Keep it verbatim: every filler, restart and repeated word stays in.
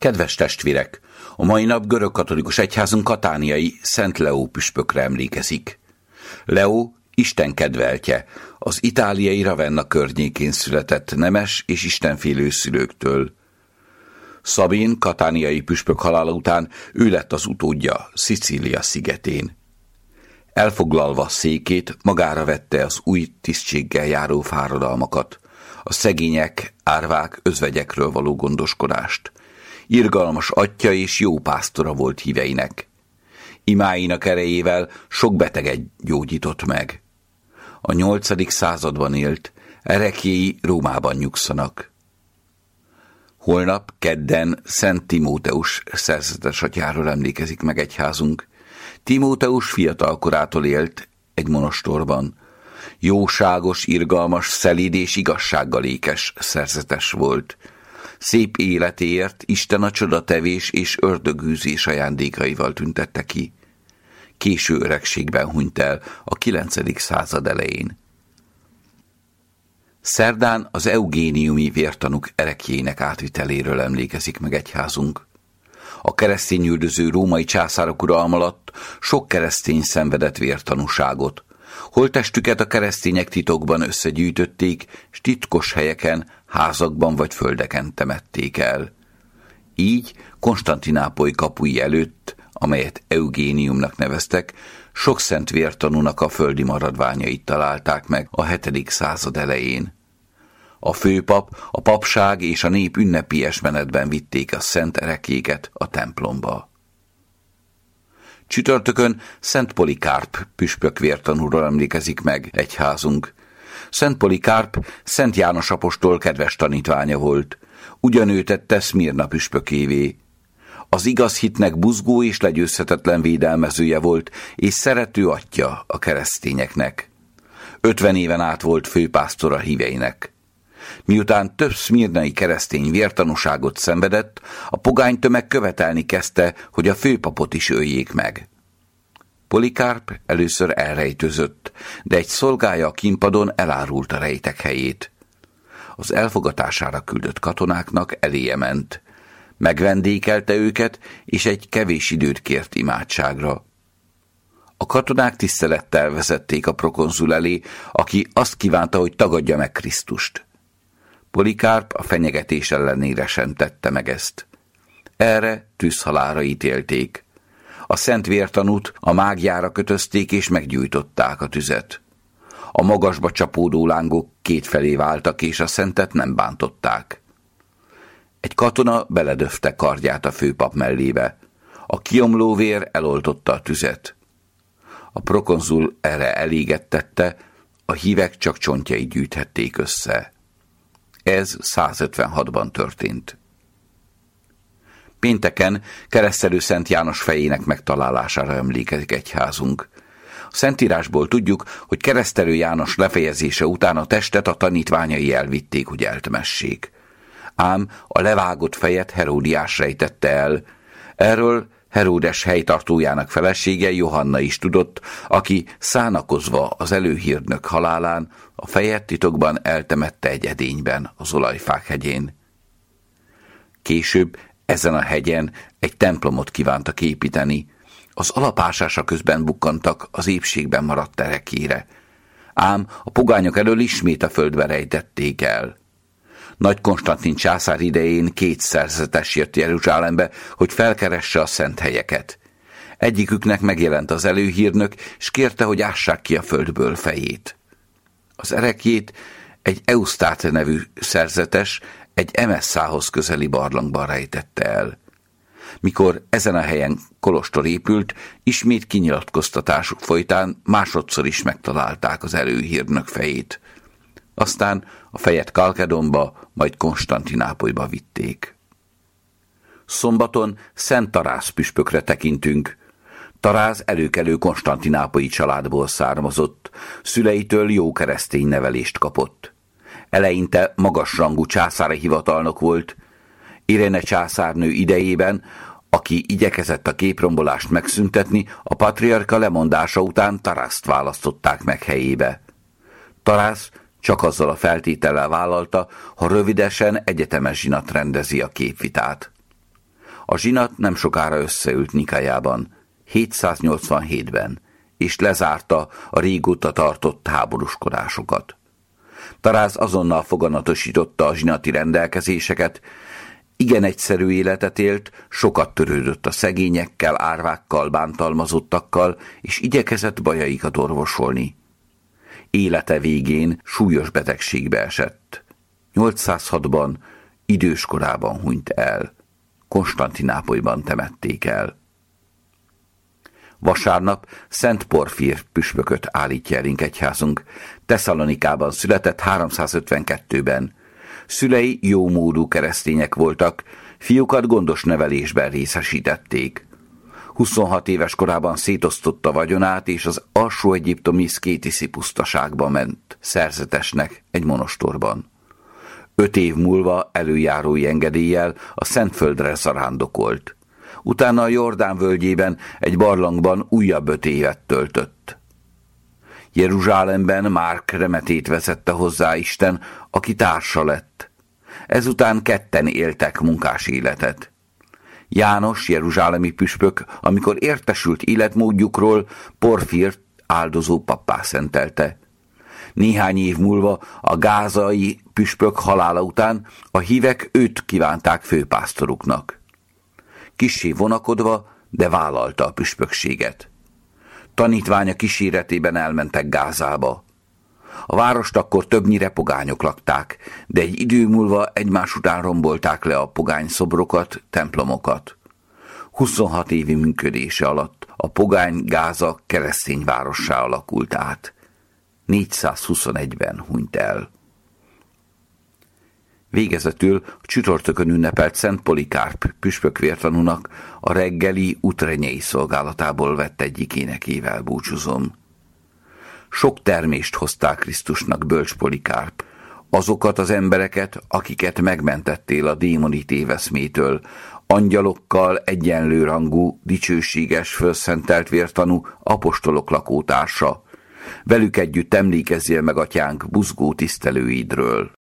Kedves testvérek! A mai nap görögkatolikus egyházunk katániai Szent Leó püspökre emlékezik. Leó Isten kedveltje, az itáliai Ravenna környékén született nemes és istenfélő szülőktől. Szabin katániai püspök halála után ő lett az utódja Szicília szigetén. Elfoglalva székét, magára vette az új tisztséggel járó fáradalmakat, a szegények, árvák, özvegyekről való gondoskodást. Irgalmas atyja és jó pásztora volt híveinek. Imáinak erejével sok beteget gyógyított meg. A nyolcadik században élt, ereklyéi Rómában nyugszanak. Holnap, kedden Szent Timóteus szerzetes atyáról emlékezik meg egyházunk. Timóteus fiatalkorától élt egy monostorban. Jóságos, irgalmas, szelíd és igazsággal ékes szerzetes volt. Szép életéért Isten a csodatevés és ördögűzés ajándékaival tüntette ki. Késő öregségben hunyt el a kilencedik század elején. Szerdán az eugéniumi vértanúk ereklyének átviteléről emlékezik meg egyházunk. A keresztényüldöző római császárok uralma alatt sok keresztény szenvedett vértanúságot. Holttestüket a keresztények titokban összegyűjtötték, s titkos helyeken, házakban vagy földeken temették el. Így Konstantinápoly kapui előtt, amelyet Eugéniumnak neveztek, sok szent vértanúnak a földi maradványait találták meg a hetedik század elején. A főpap, a papság és a nép ünnepélyes menetben vitték a szent ereklyéket a templomba. Csütörtökön Szent Polikárp püspök vértanúról emlékezik meg egyházunk. Szent Polikárp Szent János apostol kedves tanítványa volt, ugyanő tette Szmirna püspökévé. Az igaz hitnek buzgó és legyőzhetetlen védelmezője volt, és szerető atyja a keresztényeknek. Ötven éven át volt főpásztora híveinek. Miután több szmirnai keresztény vértanúságot szenvedett, a pogány tömeg követelni kezdte, hogy a főpapot is öljék meg. Polikárp először elrejtőzött, de egy szolgája a kínpadon elárult a rejtek helyét. Az elfogatására küldött katonáknak eléje ment. Megvendékelte őket, és egy kevés időt kért imádságra. A katonák tisztelettel vezették a prokonzul elé, aki azt kívánta, hogy tagadja meg Krisztust. Polikárp a fenyegetés ellenére sem tette meg ezt. Erre tűzhalálra ítélték. A szent vértanút a mágjára kötözték és meggyújtották a tüzet. A magasba csapódó lángok kétfelé váltak, és a szentet nem bántották. Egy katona beledöfte kardját a főpap mellébe. A kiomló vér eloltotta a tüzet. A prokonzul erre elégettette, a hívek csak csontjait gyűjthették össze. Ez százötvenhatban történt. Pénteken Keresztelő Szent János fejének megtalálására emlékezik egyházunk. A Szentírásból tudjuk, hogy Keresztelő János lefejezése után a testet a tanítványai elvitték, hogy eltemessék. Ám a levágott fejet Heródiás rejtette el. Erről Heródes helytartójának felesége Johanna is tudott, aki szánakozva az előhírnök halálán a fejet titokban eltemette egy edényben, az Olajfák hegyén. Később ezen a hegyen egy templomot kívántak építeni. Az alapásása közben bukkantak az épségben maradt ereklyére. Ám a pogányok elől ismét a földbe rejtették el. Nagy Konstantin császár idején két szerzetes jött Jeruzsálembe, hogy felkeresse a szent helyeket. Egyiküknek megjelent az előhírnök, és kérte, hogy ássák ki a földből fejét. Az ereklyét egy Eusztáte nevű szerzetes egy Emesszához közeli barlangban rejtette el. Mikor ezen a helyen kolostor épült, ismét kinyilatkoztatásuk folytán másodszor is megtalálták az előhírnök fejét. Aztán a fejet Kalkedonba, majd Konstantinápolyba vitték. Szombaton Szent Tarász püspökre tekintünk. Tarász előkelő konstantinápolyi családból származott, szüleitől jó keresztény nevelést kapott. Eleinte magasrangú császári hivatalnok volt. Iréne császárnő idejében, aki igyekezett a képrombolást megszüntetni, a patriarka lemondása után Tarászt választották meg helyébe. Tarász csak azzal a feltétellel vállalta, ha rövidesen egyetemes zsinat rendezi a képvitát. A zsinat nem sokára összeült Nikaiában, hétszáznyolcvanhétben, és lezárta a régóta tartott háborúskodásokat. Taráz azonnal foganatosította a zsinati rendelkezéseket, igen egyszerű életet élt, sokat törődött a szegényekkel, árvákkal, bántalmazottakkal, és igyekezett bajaikat orvosolni. Élete végén súlyos betegségbe esett. nyolcszázhatban időskorában hunyt el. Konstantinápolyban temették el. Vasárnap Szent Porfír püspököt állítja elénk egyházunk. Tesszalonikában született háromszázötvenkettőben. Szülei jómódú keresztények voltak, fiúkat gondos nevelésben részesítették. huszonhat éves korában szétosztotta vagyonát, és az alsó egyiptomi Szkétiszi pusztaságba ment szerzetesnek egy monostorban. Öt év múlva előjárói engedéllyel a Szentföldre zarándokolt. Utána a Jordán völgyében egy barlangban újabb öt évet töltött. Jeruzsálemben Márk remetét vezette hozzá Isten, aki társa lett. Ezután ketten éltek munkás életet. János, jeruzsálemi püspök, amikor értesült életmódjukról, Porfírt áldozó pappá szentelte. Néhány év múlva a gázai püspök halála után a hívek őt kívánták főpásztoruknak. Kissé vonakodva, de vállalta a püspökséget. Tanítványa kíséretében elmentek Gázába. A várost akkor többnyire pogányok lakták, de egy idő múlva egymás után rombolták le a pogány szobrokat, templomokat. huszonhat évi működése alatt a pogány Gáza keresztény várossá alakult át. négyszázhuszonegyben hunyt el. Végezetül a csütörtökön ünnepelt Szent Polikárp püspök vértanúnak a reggeli utrenyei szolgálatából vett egyik énekével búcsúzom. Sok termést hozták Krisztusnak, bölcs Polikárp, azokat az embereket, akiket megmentettél a démoni téveszmétől, angyalokkal egyenlő rangú, dicsőséges, fölszentelt vértanú apostolok lakótársa. Velük együtt emlékezzél meg, atyánk, buzgó tisztelőidről.